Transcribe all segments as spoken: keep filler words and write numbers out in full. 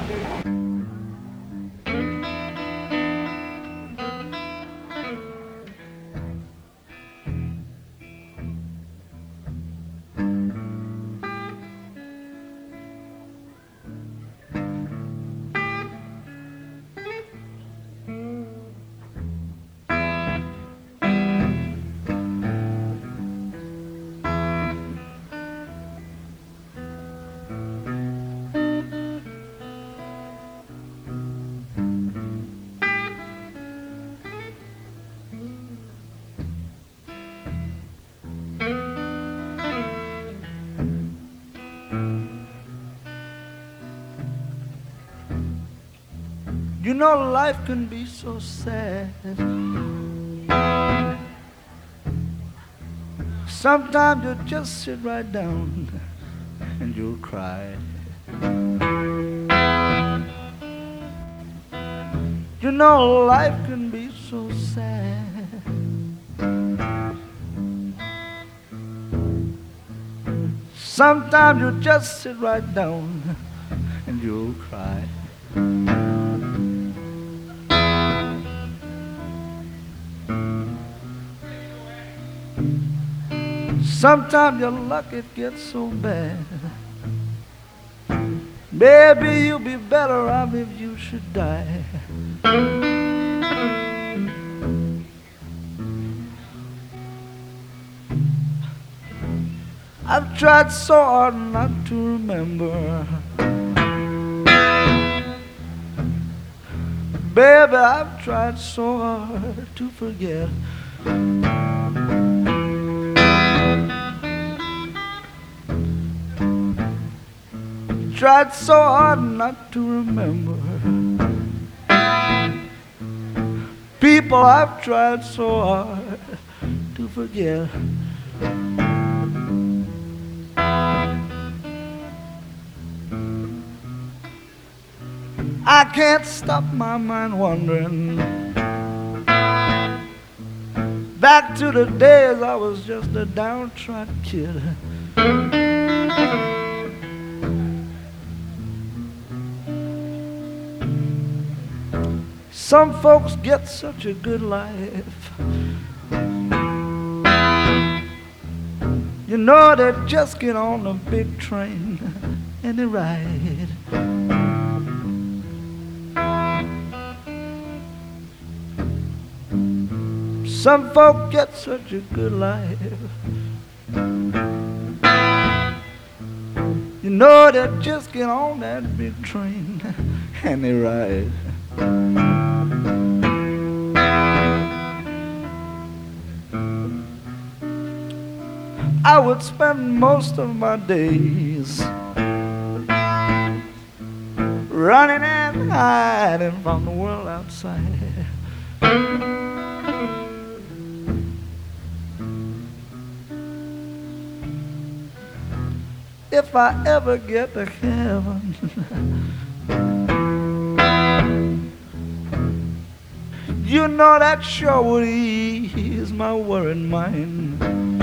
You know life can be so sad. Sometimes you just sit right down and you'll cry. You know life can be so sad. Sometimes you just sit right down and you'll cry. Sometimes your luck it gets so bad. Maybe you'll be better off if you should die. I've tried so hard not to remember. Baby, I've tried so hard to forget. Tried so hard not to remember. People, I've tried so hard to forget. I can't stop my mind wandering back to the days I was just a downtrodden kid. Some folks get such a good life. You know, they just get on a big train and they ride. Some folk get such a good life. You know, they just get on that big train and they ride. I would spend most of my days running and hiding from the world outside. If I ever get to heaven, you know that sure would ease my worried mind.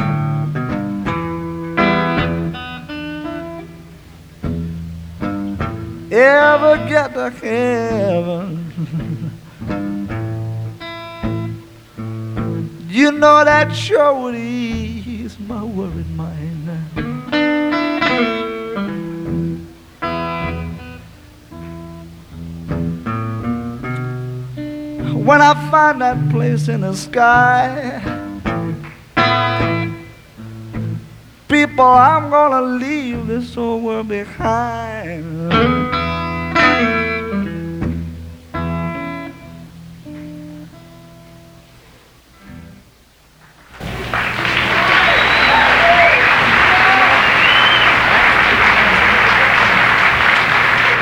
Ever get to heaven, you know that sure would ease my worried mind. When I find that place in the sky, people, I'm gonna leave this old world behind.